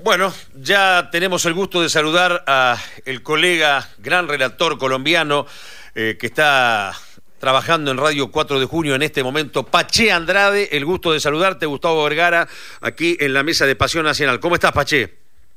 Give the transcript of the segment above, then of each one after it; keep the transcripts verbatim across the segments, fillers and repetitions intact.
Bueno, ya tenemos el gusto de saludar a el colega, gran relator colombiano, eh, que está trabajando en Radio cuatro de junio en este momento, Pache Andrade. El gusto de saludarte, Gustavo Vergara, aquí en la mesa de Pasión Nacional. ¿Cómo estás, Pache?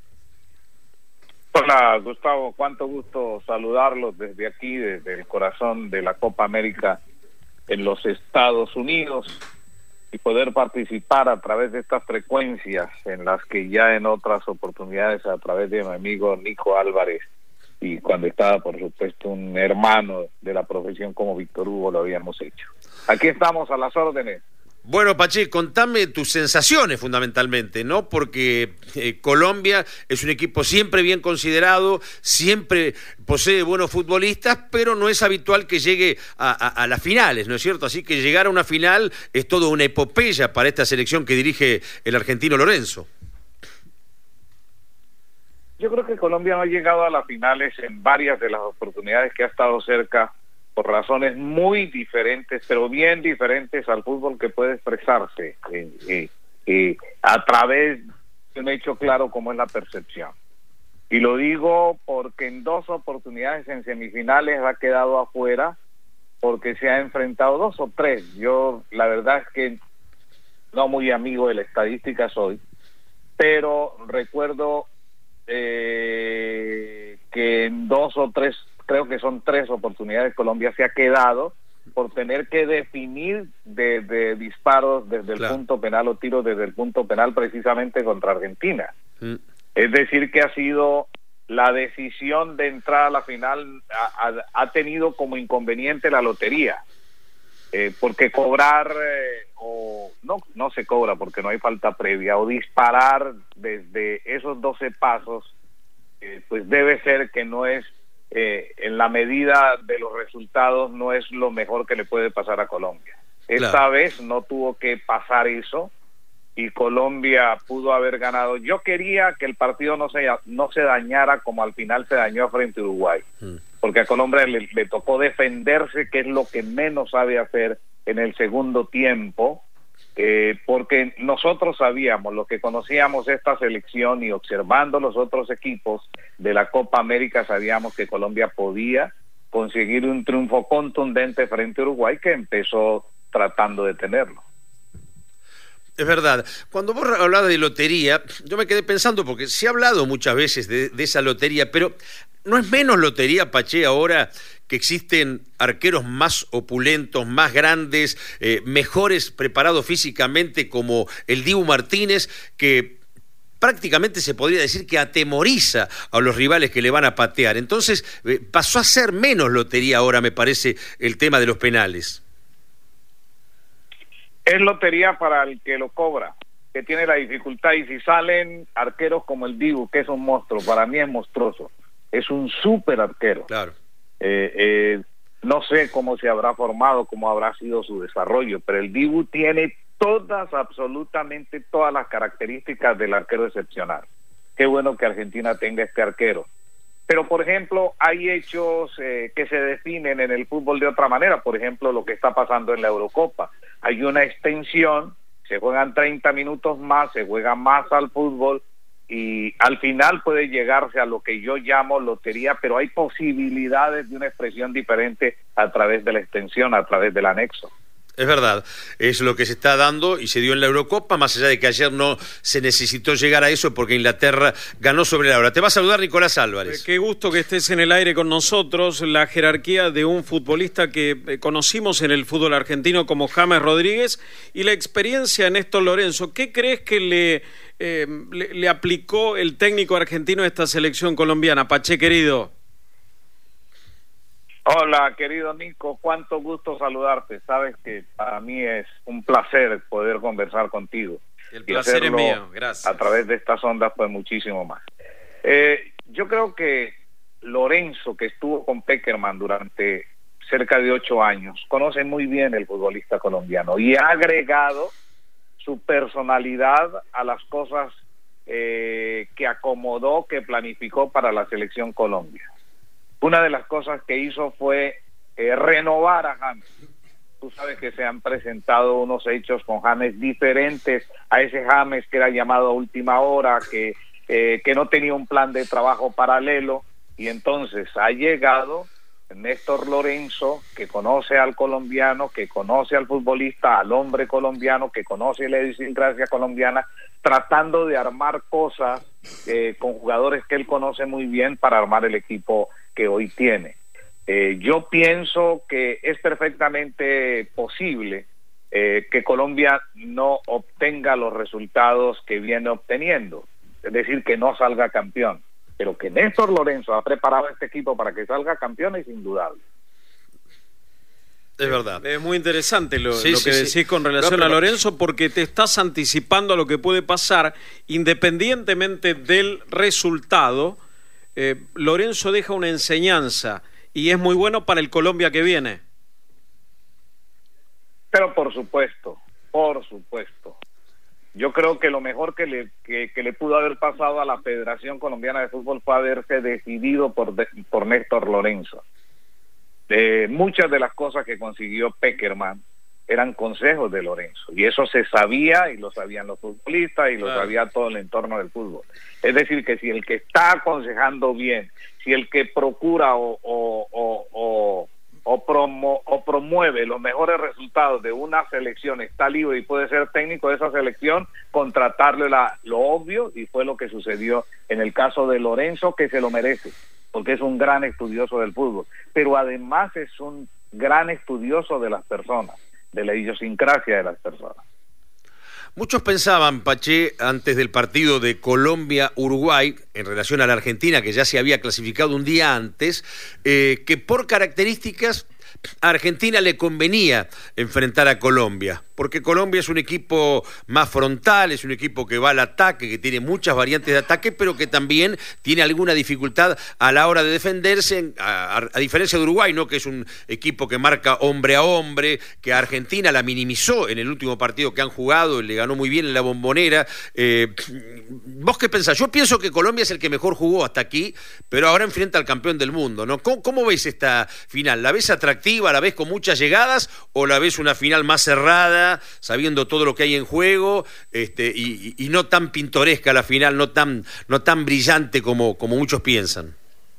Hola, Gustavo, cuánto gusto saludarlos desde aquí, desde el corazón de la Copa América en los Estados Unidos, y poder participar a través de estas frecuencias en las que ya en otras oportunidades, a través de mi amigo Nico Álvarez, y cuando estaba, por supuesto, un hermano de la profesión como Víctor Hugo, lo habíamos hecho. Aquí estamos a las órdenes. Bueno, Pache, contame tus sensaciones fundamentalmente, ¿no? Porque eh, Colombia es un equipo siempre bien considerado, siempre posee buenos futbolistas, pero no es habitual que llegue a, a, a las finales, ¿no es cierto? Así que llegar a una final es toda una epopeya para esta selección que dirige el argentino Lorenzo. Yo creo que Colombia no ha llegado a las finales en varias de las oportunidades que ha estado cerca, por razones muy diferentes, pero bien diferentes al fútbol que puede expresarse eh, eh, eh, a través de un hecho claro como es la percepción. Y lo digo porque en dos oportunidades en semifinales ha quedado afuera, porque se ha enfrentado dos o tres. Yo la verdad es que no muy amigo de la estadística soy, pero recuerdo eh, que en dos o tres, creo que son tres oportunidades, Colombia se ha quedado por tener que definir de, de disparos desde el claro. punto penal o tiros desde el punto penal precisamente contra Argentina. Mm. Es decir, que ha sido la decisión de entrar a la final, ha, ha, ha tenido como inconveniente la lotería, eh, porque cobrar, eh, o no, no se cobra porque no hay falta previa, o disparar desde esos doce pasos, eh, pues debe ser que no es Eh, en la medida de los resultados, no es lo mejor que le puede pasar a Colombia. Esta claro. vez no tuvo que pasar eso y Colombia pudo haber ganado. Yo quería que el partido no se, no se dañara como al final se dañó frente a Uruguay, mm. porque a Colombia le, le tocó defenderse, que es lo que menos sabe hacer en el segundo tiempo, eh, porque nosotros sabíamos, lo que conocíamos esta selección y observando los otros equipos de la Copa América, sabíamos que Colombia podía conseguir un triunfo contundente frente a Uruguay, que empezó tratando de tenerlo. Es verdad. Cuando vos hablabas de lotería, yo me quedé pensando, porque se ha hablado muchas veces de, de esa lotería, pero ¿no es menos lotería, Pache, ahora que existen arqueros más opulentos, más grandes, eh, mejores preparados físicamente, como el Dibu Martínez, que prácticamente se podría decir que atemoriza a los rivales que le van a patear? Entonces eh, pasó a ser menos lotería ahora, me parece, el tema de los penales. Es lotería para el que lo cobra, que tiene la dificultad, y si salen arqueros como el Dibu, que es un monstruo, para mí es monstruoso, es un súper arquero. Claro. Eh, eh, no sé cómo se habrá formado, cómo habrá sido su desarrollo, pero el Dibu tiene todas, absolutamente todas las características del arquero excepcional. Qué bueno que Argentina tenga este arquero. Pero, por ejemplo, hay hechos eh, que se definen en el fútbol de otra manera. Por ejemplo, lo que está pasando en la Eurocopa. Hay una extensión, se juegan treinta minutos más, se juega más al fútbol, y al final puede llegarse a lo que yo llamo lotería, pero hay posibilidades de una expresión diferente a través de la extensión, a través del anexo. Es verdad, es lo que se está dando y se dio en la Eurocopa, más allá de que ayer no se necesitó llegar a eso porque Inglaterra ganó sobre la hora. Te va a saludar Nicolás Álvarez. Eh, qué gusto que estés en el aire con nosotros. La jerarquía de un futbolista que eh, conocimos en el fútbol argentino como James Rodríguez, y la experiencia en Néstor Lorenzo. ¿Qué crees que le, eh, le, le aplicó el técnico argentino a esta selección colombiana, Pache querido? Hola, querido Nico, cuánto gusto saludarte. Sabes que para mí es un placer poder conversar contigo. El placer es mío, gracias. A través de estas ondas, pues muchísimo más. Eh, yo creo que Lorenzo, que estuvo con Peckerman durante cerca de ocho años, conoce muy bien el futbolista colombiano y ha agregado su personalidad a las cosas eh, que acomodó, que planificó para la selección Colombia. Una de las cosas que hizo fue eh, renovar a James. Tú sabes que se han presentado unos hechos con James diferentes a ese James que era llamado a última hora, que eh, que no tenía un plan de trabajo paralelo, y entonces ha llegado Néstor Lorenzo, que conoce al colombiano, que conoce al futbolista, al hombre colombiano, que conoce la idiosincrasia colombiana, tratando de armar cosas eh, con jugadores que él conoce muy bien para armar el equipo que hoy tiene. Eh, yo pienso que es perfectamente posible eh, que Colombia no obtenga los resultados que viene obteniendo, es decir, que no salga campeón. Pero que Néstor Lorenzo ha preparado este equipo para que salga campeón es indudable. Es verdad. Es muy interesante lo, sí, lo sí, que sí. decís con relación no, pero... a Lorenzo, porque te estás anticipando a lo que puede pasar independientemente del resultado. eh, Lorenzo deja una enseñanza y es muy bueno para el Colombia que viene. Pero por supuesto, por supuesto. Yo creo que lo mejor que le, que, que le pudo haber pasado a la Federación Colombiana de Fútbol fue haberse decidido por, de, por Néstor Lorenzo. De muchas de las cosas que consiguió Pekerman eran consejos de Lorenzo, y eso se sabía, y lo sabían los futbolistas, y lo claro. sabía todo el entorno del fútbol. Es decir, que si el que está aconsejando bien, si el que procura o, o, o, o O, promo, o promueve los mejores resultados de una selección, está libre y puede ser técnico de esa selección, contratarle la, lo obvio, y fue lo que sucedió en el caso de Lorenzo, que se lo merece, porque es un gran estudioso del fútbol, pero además es un gran estudioso de las personas, de la idiosincrasia de las personas. Muchos pensaban, Pache, antes del partido de Colombia-Uruguay, en relación a la Argentina, que ya se había clasificado un día antes, eh, que por características a Argentina le convenía enfrentar a Colombia, porque Colombia es un equipo más frontal, es un equipo que va al ataque, que tiene muchas variantes de ataque, pero que también tiene alguna dificultad a la hora de defenderse, a, a, a diferencia de Uruguay, ¿no?, que es un equipo que marca hombre a hombre, que a Argentina la minimizó en el último partido que han jugado, le ganó muy bien en la Bombonera. Eh, ¿Vos qué pensás? Yo pienso que Colombia es el que mejor jugó hasta aquí, pero ahora enfrenta al campeón del mundo, ¿no? ¿Cómo, cómo ves esta final? ¿La ves atractiva? ¿La ves con muchas llegadas? ¿O la ves una final más cerrada, sabiendo todo lo que hay en juego, este, y, y no tan pintoresca la final, no tan, no tan brillante como, como muchos piensan?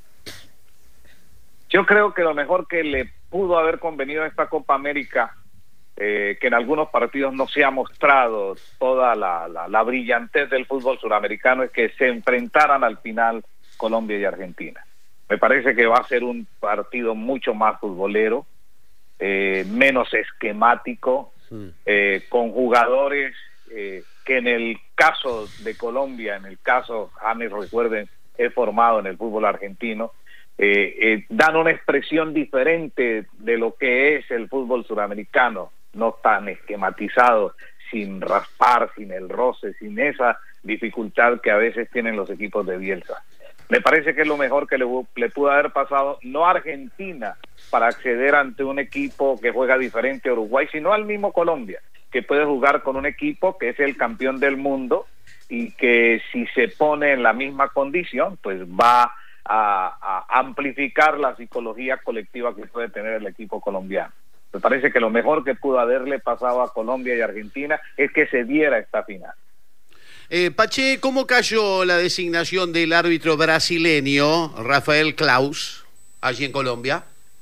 Yo creo que lo mejor que le pudo haber convenido a esta Copa América, eh, que en algunos partidos no se ha mostrado toda la, la, la brillantez del fútbol suramericano, es que se enfrentaran al final Colombia y Argentina. Me parece que va a ser un partido mucho más futbolero, eh, menos esquemático, Eh, con jugadores eh, que en el caso de Colombia, en el caso, James, recuerden, he formado en el fútbol argentino, eh, eh, dan una expresión diferente de lo que es el fútbol suramericano, no tan esquematizado, sin raspar, sin el roce, sin esa dificultad que a veces tienen los equipos de Bielsa. Me parece que es lo mejor que le, le pudo haber pasado, no a Argentina, para acceder ante un equipo que juega diferente a Uruguay, sino al mismo Colombia, que puede jugar con un equipo que es el campeón del mundo y que si se pone en la misma condición, pues va a, a amplificar la psicología colectiva que puede tener el equipo colombiano. Me parece que lo mejor que pudo haberle pasado a Colombia y Argentina es que se diera esta final. Eh, Pache, ¿cómo cayó la designación del árbitro brasileño Rafael Claus allí en Colombia?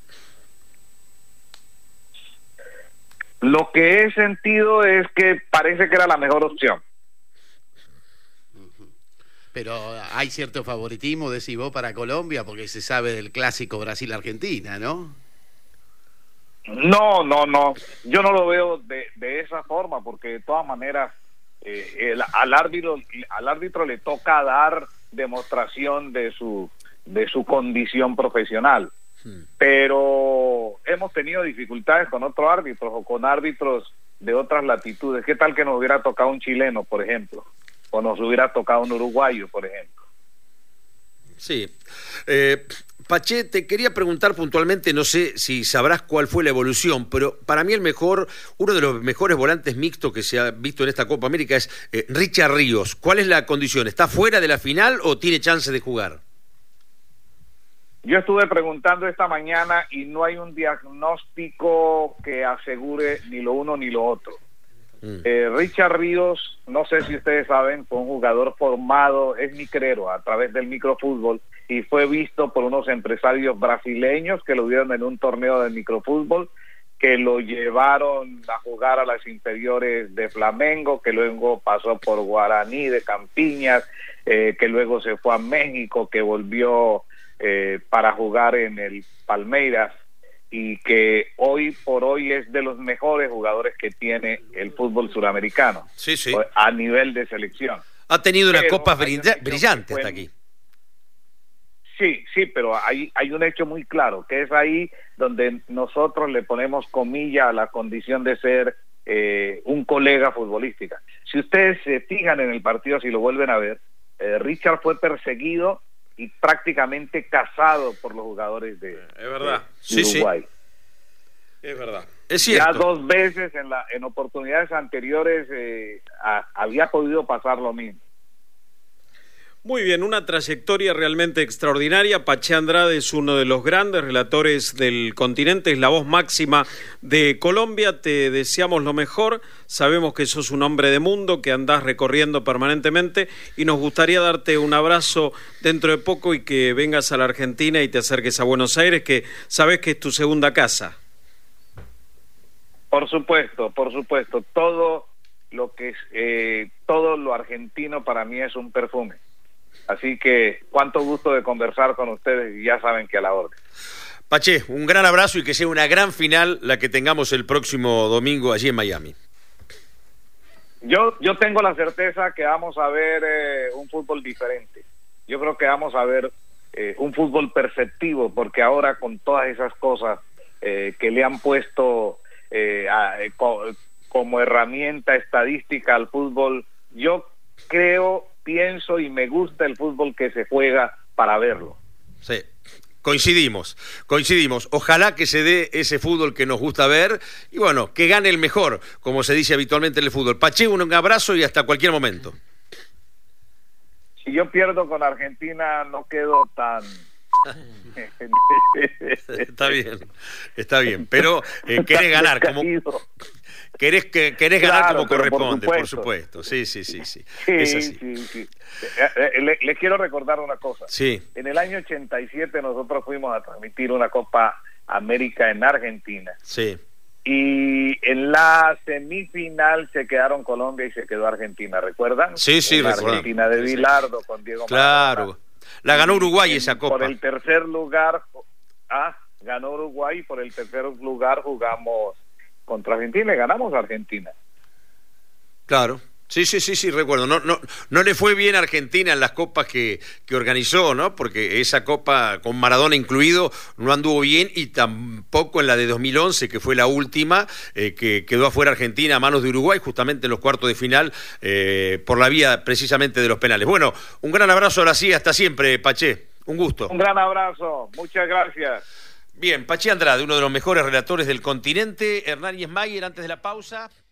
Lo que he sentido es que parece que era la mejor opción. Pero hay cierto favoritismo, decís vos, para Colombia, porque se sabe del clásico Brasil-Argentina, ¿no? No, no, no. Yo no lo veo de, de esa forma, porque de todas maneras eh, el, al árbitro al árbitro le toca dar demostración de su de su condición profesional. Hmm. Pero hemos tenido dificultades con otros árbitros o con árbitros de otras latitudes. ¿Qué tal que nos hubiera tocado un chileno, por ejemplo? O nos hubiera tocado un uruguayo, por ejemplo. Sí. Eh, Pache, te quería preguntar puntualmente, no sé si sabrás cuál fue la evolución, pero para mí el mejor, uno de los mejores volantes mixtos que se ha visto en esta Copa América es eh, Richard Ríos. ¿Cuál es la condición? ¿Está fuera de la final o tiene chance de jugar? Yo estuve preguntando esta mañana y no hay un diagnóstico que asegure ni lo uno ni lo otro. Mm. Eh, Richard Ríos, no sé si ustedes saben, fue un jugador formado, es micrero, a través del microfútbol, y fue visto por unos empresarios brasileños que lo vieron en un torneo de microfútbol, que lo llevaron a jugar a las inferiores de Flamengo, que luego pasó por Guaraní de Campiñas, eh, que luego se fue a México, que volvió eh, para jugar en el Palmeiras, y que hoy por hoy es de los mejores jugadores que tiene el fútbol suramericano, sí, sí, a nivel de selección. Ha tenido una copa brillante hasta aquí. Sí, sí, pero hay, hay un hecho muy claro, que es ahí donde nosotros le ponemos comilla a la condición de ser eh, un colega futbolística. Si ustedes se fijan en el partido, si lo vuelven a ver, eh, Richard fue perseguido y prácticamente cazado por los jugadores de, es verdad. de Uruguay. Sí, sí. Es verdad. Es cierto. Ya dos veces en, la, en oportunidades anteriores eh, a, había podido pasar lo mismo. Muy bien, una trayectoria realmente extraordinaria. Pache Andrade es uno de los grandes relatores del continente, es la voz máxima de Colombia. Te deseamos lo mejor, sabemos que sos un hombre de mundo, que andás recorriendo permanentemente y nos gustaría darte un abrazo dentro de poco y que vengas a la Argentina y te acerques a Buenos Aires, que sabés que es tu segunda casa. Por supuesto, por supuesto. Todo lo que es, eh, todo lo argentino para mí es un perfume. Así que cuánto gusto de conversar con ustedes y ya saben que a la orden. Pache, un gran abrazo y que sea una gran final la que tengamos el próximo domingo allí en Miami. Yo, yo tengo la certeza que vamos a ver eh, un fútbol diferente. Yo creo que vamos a ver eh, un fútbol perceptivo, porque ahora con todas esas cosas eh, que le han puesto eh, a, eh, co como herramienta estadística al fútbol, yo creo... pienso y me gusta el fútbol que se juega para verlo. Sí, coincidimos, coincidimos. Ojalá que se dé ese fútbol que nos gusta ver y bueno, que gane el mejor, como se dice habitualmente en el fútbol. Pache, un abrazo y hasta cualquier momento. Si yo pierdo con Argentina no quedo tan... Está bien, está bien, pero eh, querés ganar como... Querés, que, querés claro, ganar como corresponde, por supuesto. por supuesto. Sí, sí, sí, sí. sí, es así. sí, sí. Eh, le, le quiero recordar una cosa. Sí. En el año ochenta y siete nosotros fuimos a transmitir una Copa América en Argentina. Sí. Y en la semifinal se quedaron Colombia y se quedó Argentina, ¿recuerdan? Sí, sí, en la recuerdo. Argentina de Bilardo sí. con Diego Claro. Maradona. La ganó Uruguay en, esa Copa. Por el tercer lugar, ah, ganó Uruguay y por el tercer lugar jugamos contra Argentina y ganamos a Argentina. Claro, sí, sí, sí, sí, recuerdo. No, no, no le fue bien a Argentina en las copas que, que organizó, ¿no? Porque esa copa con Maradona incluido no anduvo bien y tampoco en la de dos mil once, que fue la última, eh, que quedó afuera Argentina a manos de Uruguay, justamente en los cuartos de final, eh, por la vía precisamente de los penales. Bueno, un gran abrazo ahora sí, hasta siempre, Pache. Un gusto. Un gran abrazo, muchas gracias. Bien, Pache Andrade, uno de los mejores relatores del continente. Hernán Yesmayer, antes de la pausa.